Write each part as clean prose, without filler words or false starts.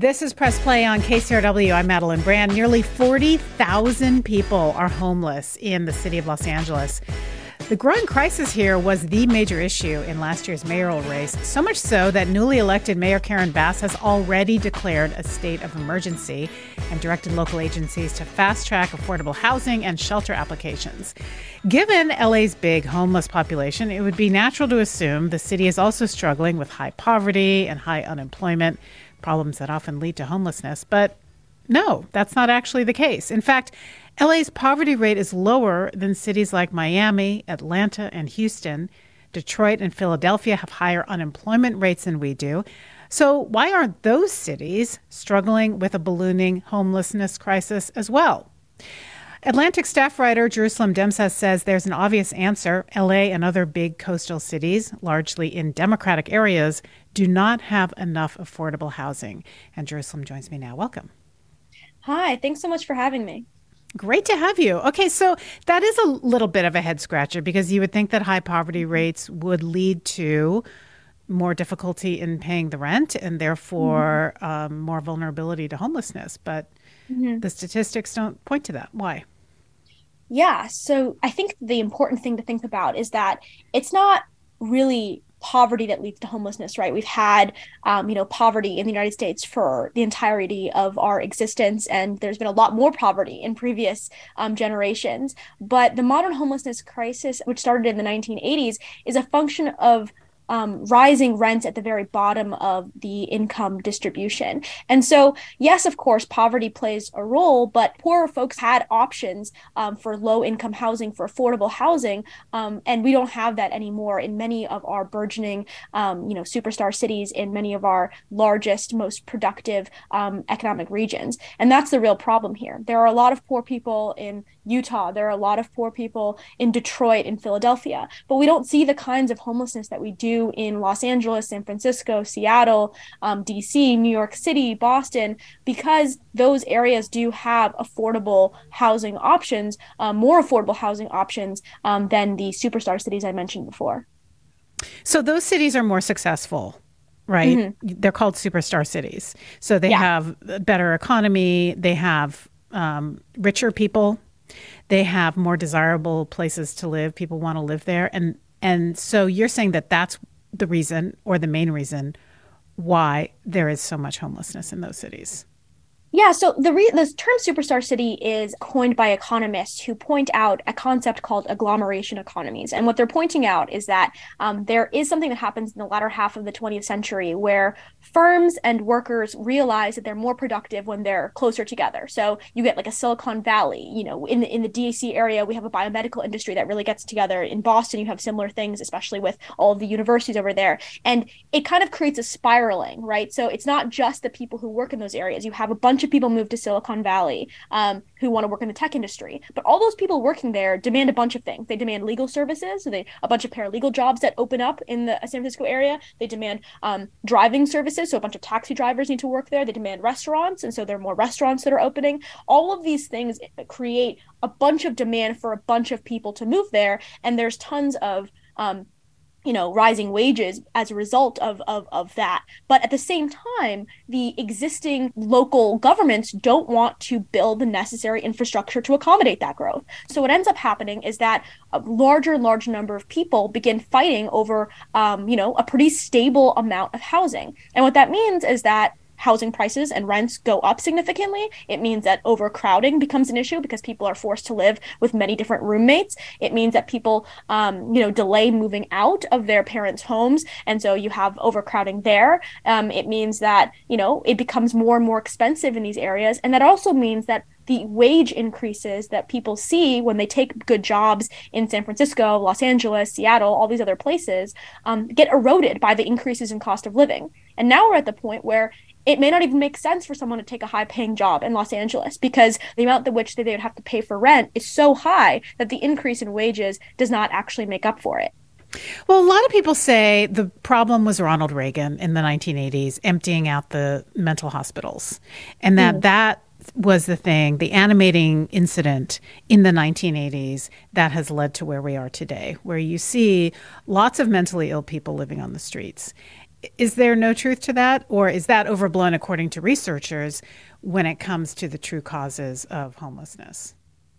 This is Press Play on KCRW. I'm Madeline Brand. Nearly 40,000 people are homeless in the city of Los Angeles. The growing crisis here was the major issue in last year's mayoral race, so much so that newly elected Mayor Karen Bass has already declared a state of emergency and directed local agencies to fast-track affordable housing and shelter applications. Given LA's big homeless population, it would be natural to assume the city is also struggling with high poverty and high unemployment, problems that often lead to homelessness. But no, that's not actually the case. In fact, LA's poverty rate is lower than cities like Miami, Atlanta, and Houston. Detroit and Philadelphia have higher unemployment rates than we do. So why aren't those cities struggling with a ballooning homelessness crisis as well? Atlantic staff writer Jerusalem Demsas says there's an obvious answer. LA and other big coastal cities, largely in Democratic areas, do not have enough affordable housing. And Jerusalem joins me now. Welcome. Hi, thanks so much for having me. Great to have you. Okay, so that is a little bit of a head scratcher because you would think that high poverty rates would lead to more difficulty in paying the rent and therefore more vulnerability to homelessness. But the statistics don't point to that. Why? Yeah, so I think the important thing to think about is that it's not really poverty that leads to homelessness, right? We've had, poverty in the United States for the entirety of our existence, and there's been a lot more poverty in previous generations. But the modern homelessness crisis, which started in the 1980s, is a function of rising rents at the very bottom of the income distribution. And so, yes, of course, poverty plays a role, but poorer folks had options for low income housing, for affordable housing. And we don't have that anymore in many of our burgeoning, superstar cities, in many of our largest, most productive economic regions. And that's the real problem here. There are a lot of poor people in Utah. There are a lot of poor people in Detroit and Philadelphia, but we don't see the kinds of homelessness that we do in Los Angeles, San Francisco, Seattle, DC, New York City, Boston, because those areas do have affordable housing options, more affordable housing options than the superstar cities I mentioned before. So those cities are more successful, right? Mm-hmm. They're called superstar cities. So they have a better economy, they have richer people, they have more desirable places to live. People want to live there. And so you're saying that that's the reason or the main reason why there is so much homelessness in those cities. Yeah, so the term superstar city is coined by economists who point out a concept called agglomeration economies. And what they're pointing out is that there is something that happens in the latter half of the 20th century where firms and workers realize that they're more productive when they're closer together. So you get like a Silicon Valley, in the DC area, we have a biomedical industry that really gets together. In Boston, you have similar things, especially with all of the universities over there. And it kind of creates a spiraling, right? So it's not just the people who work in those areas. You have a bunch of people move to Silicon Valley who want to work in the tech industry. But all those people working there demand a bunch of things. They demand legal services. So a bunch of paralegal jobs that open up in the San Francisco area. They demand driving services. So a bunch of taxi drivers need to work there. They demand restaurants. And so there are more restaurants that are opening. All of these things create a bunch of demand for a bunch of people to move there. And there's tons of rising wages as a result of that. But at the same time, the existing local governments don't want to build the necessary infrastructure to accommodate that growth. So what ends up happening is that a larger and larger number of people begin fighting over, a pretty stable amount of housing. And what that means is that housing prices and rents go up significantly. It means that overcrowding becomes an issue because people are forced to live with many different roommates. It means that people, delay moving out of their parents' homes. And so you have overcrowding there. It means that, it becomes more and more expensive in these areas. And that also means that the wage increases that people see when they take good jobs in San Francisco, Los Angeles, Seattle, all these other places, get eroded by the increases in cost of living. And now we're at the point where it may not even make sense for someone to take a high-paying job in Los Angeles because the amount at which they would have to pay for rent is so high that the increase in wages does not actually make up for it. Well, a lot of people say the problem was Ronald Reagan in the 1980s, emptying out the mental hospitals, and that was the thing, the animating incident in the 1980s that has led to where we are today, where you see lots of mentally ill people living on the streets. Is there no truth to that, or is that overblown according to researchers when it comes to the true causes of homelessness?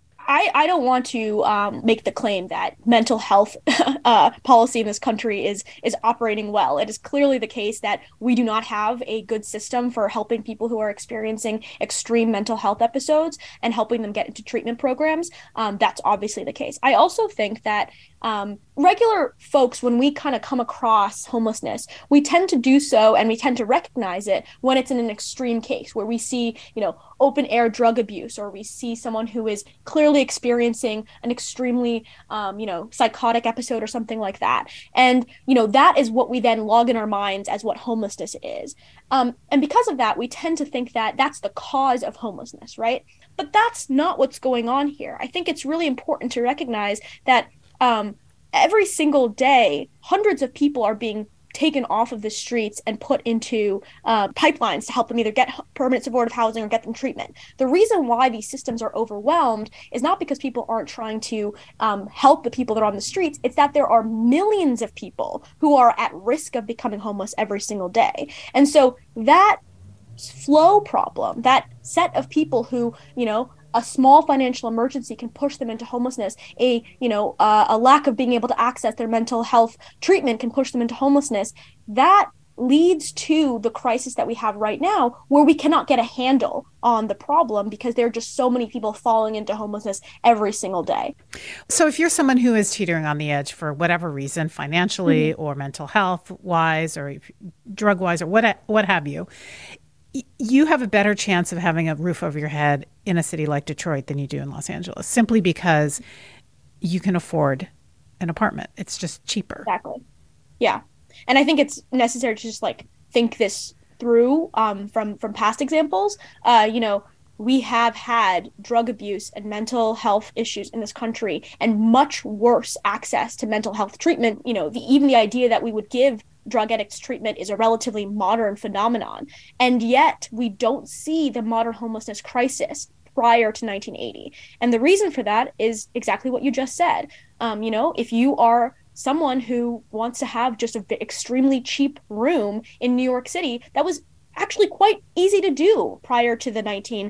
I don't want to make the claim that mental health policy in this country is operating well. It is clearly the case that we do not have a good system for helping people who are experiencing extreme mental health episodes and helping them get into treatment programs. That's obviously the case. I also think that regular folks, when we kind of come across homelessness, we tend to do so and we tend to recognize it when it's in an extreme case where we see, open air drug abuse, or we see someone who is clearly experiencing an extremely, psychotic episode or something like that. And, that is what we then log in our minds as what homelessness is. And because of that, we tend to think that that's the cause of homelessness, right? But that's not what's going on here. I think it's really important to recognize that every single day, hundreds of people are being taken off of the streets and put into pipelines to help them either get permanent supportive housing or get them treatment. The reason why these systems are overwhelmed is not because people aren't trying to help the people that are on the streets. It's that there are millions of people who are at risk of becoming homeless every single day. And so that flow problem, that set of people who, a small financial emergency can push them into homelessness. A lack of being able to access their mental health treatment can push them into homelessness. That leads to the crisis that we have right now, where we cannot get a handle on the problem because there are just so many people falling into homelessness every single day. So if you're someone who is teetering on the edge for whatever reason, financially or mental health wise or drug wise or what have you, you have a better chance of having a roof over your head in a city like Detroit than you do in Los Angeles, simply because you can afford an apartment. It's just cheaper. Exactly. Yeah. And I think it's necessary to just think this through from past examples. We have had drug abuse and mental health issues in this country and much worse access to mental health treatment. Even the idea that we would give drug addicts treatment is a relatively modern phenomenon. And yet we don't see the modern homelessness crisis prior to 1980. And the reason for that is exactly what you just said. If you are someone who wants to have just an extremely cheap room in New York City, that was actually quite easy to do prior to the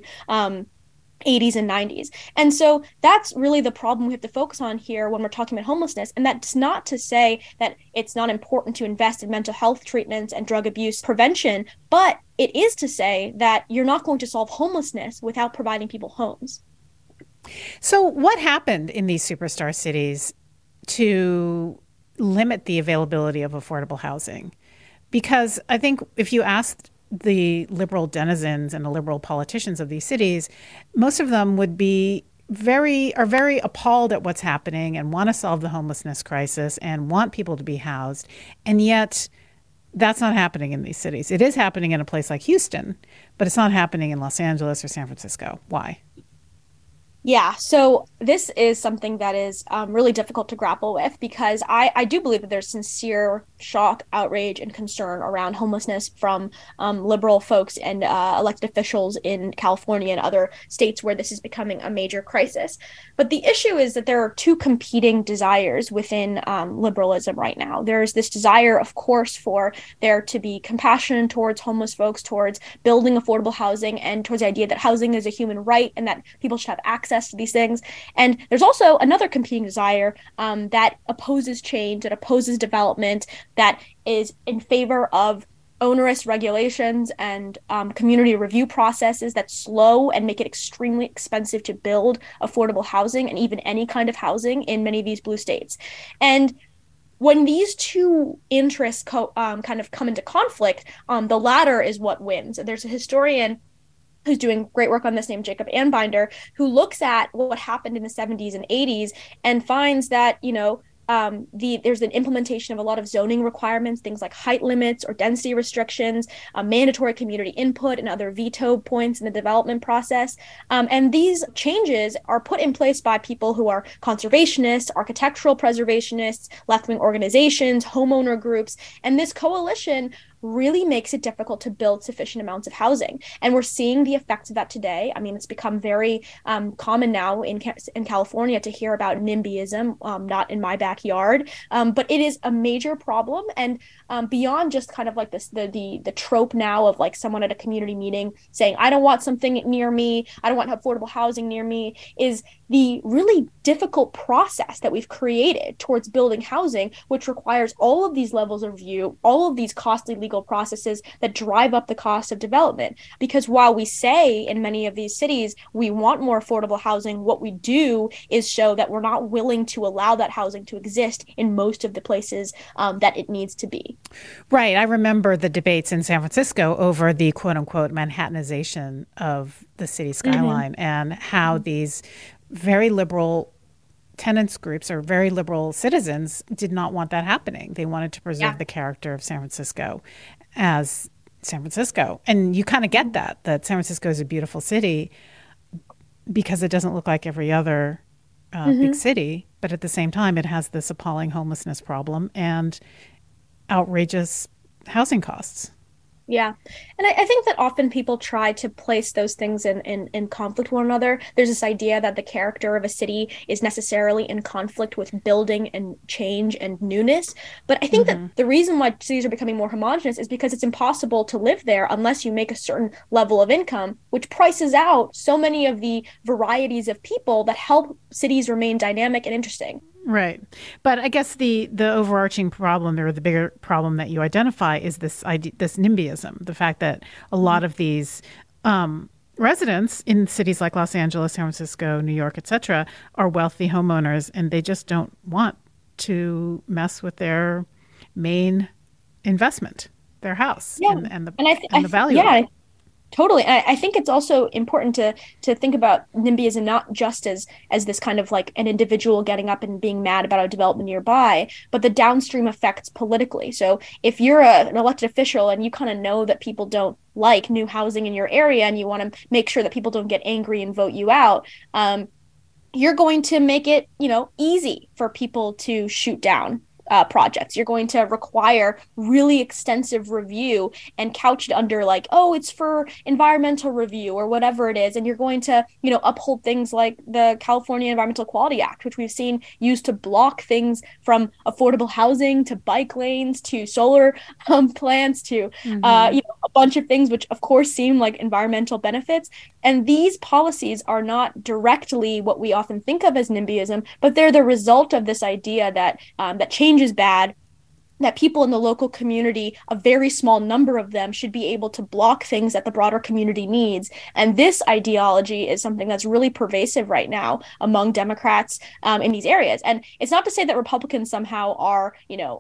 1980s and 90s. And so that's really the problem we have to focus on here when we're talking about homelessness. And that's not to say that it's not important to invest in mental health treatments and drug abuse prevention, but it is to say that you're not going to solve homelessness without providing people homes. So what happened in these superstar cities to limit the availability of affordable housing? Because I think if you asked the liberal denizens and the liberal politicians of these cities, most of them would be very appalled at what's happening and want to solve the homelessness crisis and want people to be housed. And yet that's not happening in these cities. It is happening in a place like Houston, but it's not happening in Los Angeles or San Francisco. Why? Yeah, so this is something that is really difficult to grapple with, because I do believe that there's sincere shock, outrage, and concern around homelessness from liberal folks and elected officials in California and other states where this is becoming a major crisis. But the issue is that there are two competing desires within liberalism right now. There's this desire, of course, for there to be compassion towards homeless folks, towards building affordable housing, and towards the idea that housing is a human right and that people should have access to these things. And there's also another competing desire that opposes change, that opposes development, that is in favor of onerous regulations and community review processes that slow and make it extremely expensive to build affordable housing and even any kind of housing in many of these blue states. And when these two interests kind of come into conflict, the latter is what wins. There's a historian who's doing great work on this named Jacob Anbinder, who looks at what happened in the 70s and 80s and finds that, there's an implementation of a lot of zoning requirements, things like height limits or density restrictions, mandatory community input and other veto points in the development process. And these changes are put in place by people who are conservationists, architectural preservationists, left-wing organizations, homeowner groups. And this coalition really makes it difficult to build sufficient amounts of housing. And we're seeing the effects of that today. I mean, it's become very common now in California to hear about NIMBYism, not in my backyard, but it is a major problem. And beyond just kind of like this, the trope now of like someone at a community meeting saying, I don't want something near me, I don't want affordable housing near me, is the really difficult process that we've created towards building housing, which requires all of these levels of review, all of these costly legal processes that drive up the cost of development. Because while we say in many of these cities we want more affordable housing, what we do is show that we're not willing to allow that housing to exist in most of the places that it needs to be. Right. I remember the debates in San Francisco over the quote unquote Manhattanization of the city skyline and how these very liberal tenants groups or very liberal citizens did not want that happening. They wanted to preserve the character of San Francisco as San Francisco. And you kind of get that San Francisco is a beautiful city because it doesn't look like every other big city. But at the same time, it has this appalling homelessness problem and outrageous housing costs. Yeah. And I think that often people try to place those things in conflict with one another. There's this idea that the character of a city is necessarily in conflict with building and change and newness. But I think that the reason why cities are becoming more homogenous is because it's impossible to live there unless you make a certain level of income, which prices out so many of the varieties of people that help cities remain dynamic and interesting. Right. But I guess the overarching problem or the bigger problem that you identify is this idea, this NIMBYism, the fact that a lot of these residents in cities like Los Angeles, San Francisco, New York, et cetera, are wealthy homeowners, and they just don't want to mess with their main investment, their house, and the value of it. Totally. And I think it's also important to think about NIMBYism not just as this kind of like an individual getting up and being mad about a development nearby, but the downstream effects politically. So if you're an elected official and you kind of know that people don't like new housing in your area and you want to make sure that people don't get angry and vote you out, you're going to make it, easy for people to shoot down projects. You're going to require really extensive review and couch it under like, oh, it's for environmental review or whatever it is. And you're going to, uphold things like the California Environmental Quality Act, which we've seen used to block things from affordable housing to bike lanes to solar plants to, a bunch of things, which of course seem like environmental benefits. And these policies are not directly what we often think of as NIMBYism, but they're the result of this idea that change is bad, that people in the local community, a very small number of them, should be able to block things that the broader community needs. And this ideology is something that's really pervasive right now among Democrats in these areas. And it's not to say that Republicans somehow are,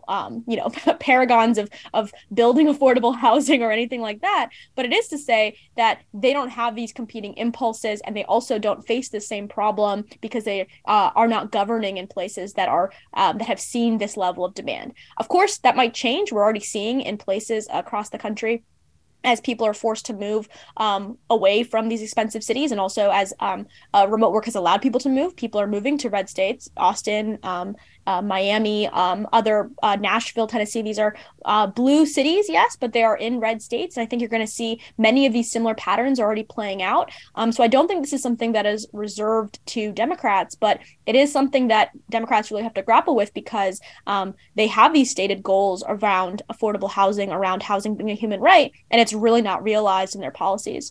paragons of building affordable housing or anything like that. But it is to say that they don't have these competing impulses, and they also don't face the same problem because they are not governing in places that are that have seen this level of demand. Of course, that might change. We're already seeing in places across the country as people are forced to move away from these expensive cities, and also as remote work has allowed people to move. People are moving to red states, Austin, Miami, other Nashville, Tennessee. These are blue cities, yes, but they are in red states. And I think you're going to see many of these similar patterns already playing out. So I don't think this is something that is reserved to Democrats, but it is something that Democrats really have to grapple with because they have these stated goals around affordable housing, around housing being a human right, and it's really not realized in their policies.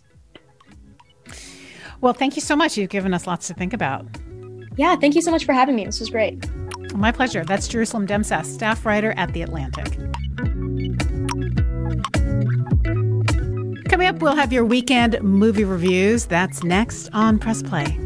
Well, thank you so much. You've given us lots to think about. Yeah, thank you so much for having me. This was great. My pleasure. That's Jerusalem Demsas, staff writer at The Atlantic. Coming up, we'll have your weekend movie reviews. That's next on Press Play.